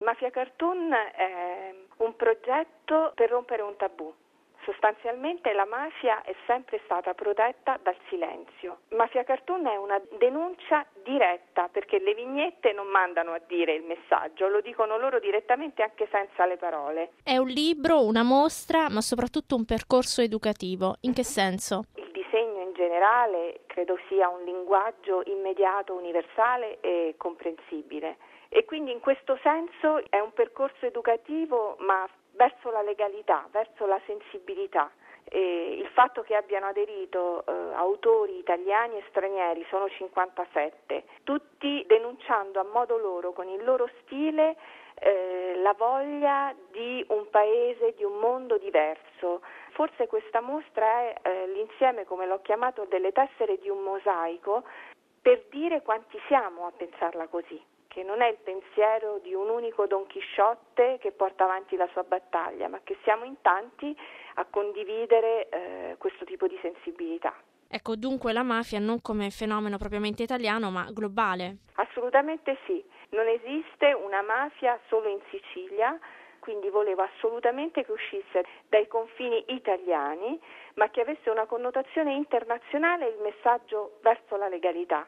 Mafia Cartoon è un progetto per rompere un tabù. Sostanzialmente la mafia è sempre stata protetta dal silenzio. Mafia Cartoon è una denuncia diretta, perché le vignette non mandano a dire il messaggio, lo dicono loro direttamente anche senza le parole. È un libro, una mostra, ma soprattutto un percorso educativo. In che senso? Il disegno in generale credo sia un linguaggio immediato, universale e comprensibile. E quindi in questo senso è un percorso educativo, ma verso la legalità, verso la sensibilità. E il fatto che abbiano aderito autori italiani e stranieri, sono 57, tutti denunciando a modo loro, con il loro stile, la voglia di un paese, di un mondo diverso. Forse questa mostra è l'insieme, come l'ho chiamato, delle tessere di un mosaico, per dire quanti siamo a pensarla così, che non è il pensiero di un unico Don Chisciotte che porta avanti la sua battaglia, ma che siamo in tanti a condividere questo tipo di sensibilità. Ecco, dunque la mafia non come fenomeno propriamente italiano, ma globale. Assolutamente sì, non esiste una mafia solo in Sicilia, quindi volevo assolutamente che uscisse dai confini italiani, ma che avesse una connotazione internazionale, il messaggio verso la legalità.